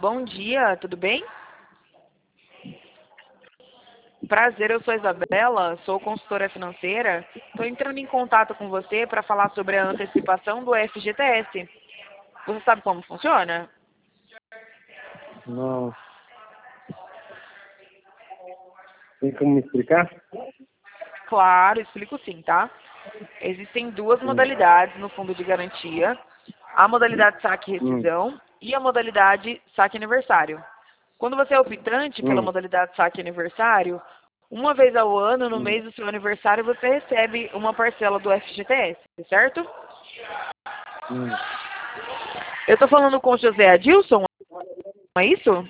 Bom dia, tudo bem? Prazer, eu sou a Isabela, sou consultora financeira. Estou entrando em contato com você para falar sobre a antecipação do FGTS. Você sabe como funciona? Não. Tem como me explicar? Claro, explico sim, tá? Existem duas Hum. modalidades no fundo de garantia: a modalidade saque e Hum. rescisão e a modalidade saque aniversário. Quando você é optante pela Hum. modalidade saque aniversário, uma vez ao ano, no Hum. mês do seu aniversário, você recebe uma parcela do FGTS, certo? Hum. Eu estou falando com o José Adilson, é isso?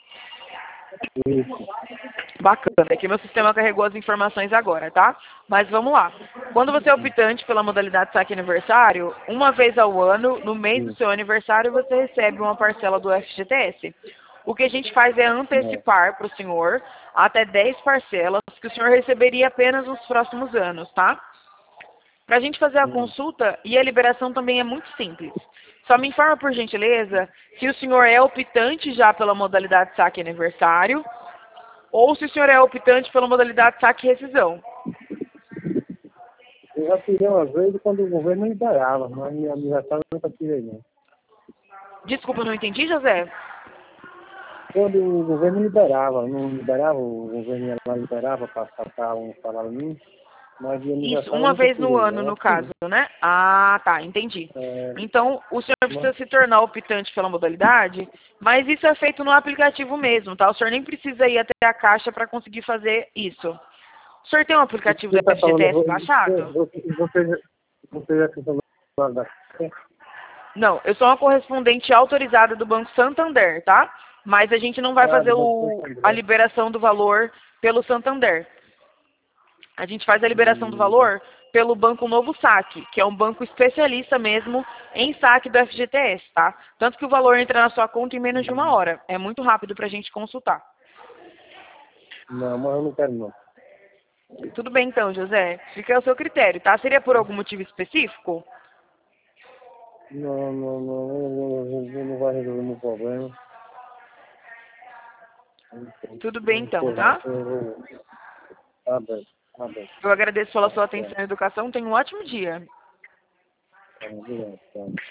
Isso. Bacana, é que meu sistema carregou as informações agora, tá? Mas vamos lá. Quando você é Hum. optante pela modalidade saque aniversário, uma vez ao ano, no mês do Hum. seu aniversário, você recebe uma parcela do FGTS. O que a gente faz é É. antecipar para o senhor até 10 parcelas que o senhor receberia apenas nos próximos anos, tá? Para a gente fazer a Hum. consulta, e a liberação também é muito simples. Só me informa, por gentileza, se o senhor é optante já pela modalidade saque aniversário ou se o senhor é optante pela modalidade saque e rescisão. Eu já tirei uma vez quando o governo liberava, mas minha aniversário eu nunca tirei, não. Desculpa, não entendi, José? Quando o governo liberava, não liberava, o governo ia lá liberava para passar um salário mínimo, mas de Isso, aniversário eu uma nunca vez no tirei. ano, Eu no acho que caso, né? Ah, tá, entendi. é, Então, o senhor mas, precisa se tornar optante pela modalidade, mas isso é feito no aplicativo mesmo, tá? O senhor nem precisa ir até a caixa para conseguir fazer isso. O senhor tem um aplicativo você do está falando, FGTS baixado? você já tentou da Não, eu sou uma correspondente autorizada do Banco Santander, tá? Mas a gente não vai ah, fazer do Banco do a André. liberação do valor pelo Santander. A gente faz a liberação do Hum. valor pelo Banco Novo Saque, que é um banco especialista mesmo em saque do FGTS, tá? Tanto que o valor entra na sua conta em menos de uma Hum. hora. É muito rápido para a gente consultar. Não, mas eu não quero não. Tudo bem então, José. Fica ao seu critério, tá? Seria por algum motivo específico? Não vai resolver meu problema. Tudo bem Não então, sei não. tá? Tá bem, tá bem. Eu agradeço pela Tá sua certo. atenção e educação. Tenha um ótimo dia. Tá, obrigado. Tá.